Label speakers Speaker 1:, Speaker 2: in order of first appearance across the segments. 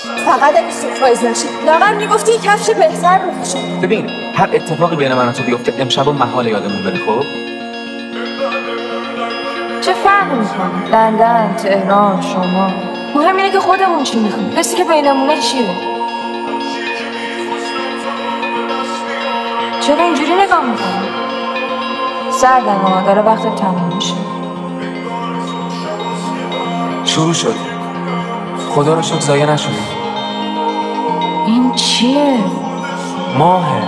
Speaker 1: فقط اگه سورپرایز نشه. لاغر میگفتی یه کفش بهتر بپوشم.
Speaker 2: ببین هر اتفاقی بین من و تو بیفته امشب و محال یادمون بره. خب
Speaker 1: چه فرقی میکنه؟ لندن، تهران، شما، مهم اینه که خودمون چی میخوایم. حسی که بینمونه چیه؟ چرا اینجوری نگاه میکنی؟ سردم ها، داره وقت تموم میشه.
Speaker 2: شروع شد. خدا رو شکر ضایع نشد.
Speaker 1: این چیه؟
Speaker 2: ماهه.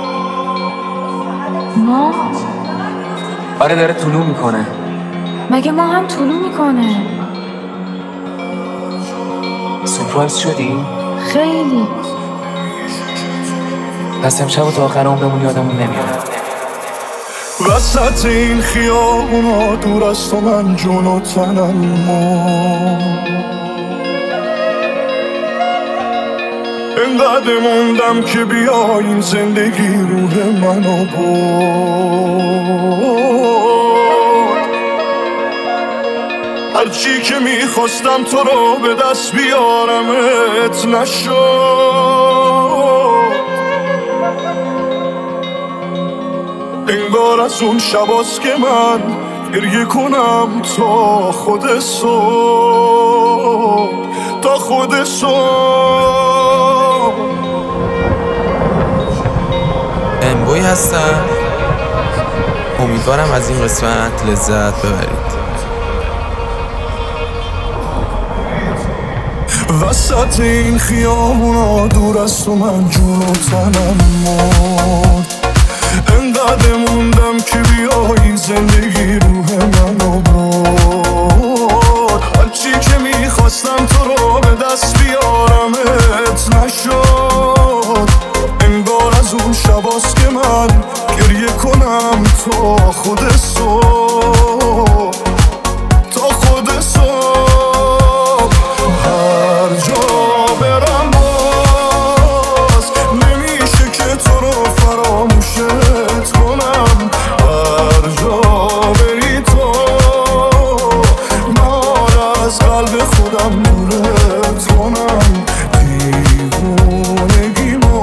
Speaker 1: ماه؟
Speaker 2: آره داره طلوع میکنه.
Speaker 1: مگه ما هم طلوع میکنه؟
Speaker 2: سورپرایز شدی؟
Speaker 1: خیلی.
Speaker 2: پس امشب تا آخر عمرمون یادمون نمیاد.
Speaker 3: وسط این خیابونا دور از تو من جون و تنم انقدر موندم که بیا این زندگی روح منو برد. هرچی که میخواستم تو رو به دست بیارمت نشد. انگار از اون شباست که من گریه کنم تا خود صبح، تا خود صبح.
Speaker 4: امبوی هستم. امیدوارم از این قسمت لذت ببرید.
Speaker 3: وسط این خیابونا دور از تو من جون و تنم مرد. انقدر موندم که بیا این زندگی روح منو برد. هرچی که میخواستم تو رو به دست بیارمت نشد. انگار از اون شباست که من گریه کنم تا خود صبح، تا خود صبح. هر جا برم باز نمیشه که تو رو فراموشت کنم. هر جا بری تو من از قلب خودم دورت کنم. دیوونگیمو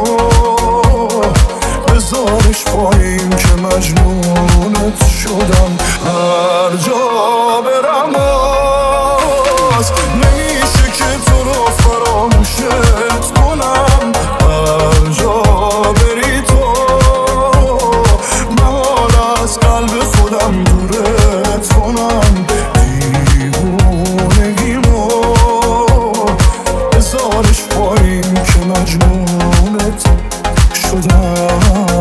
Speaker 3: بذارش پایین که مجنونت شدم. هر جا برم باز نمیشه که تو رو فراموشت کنم. هر جا بری تو من از قلب خودم دورت کنم. دیوونگیمو بذارش پایین که مجنونت شدم.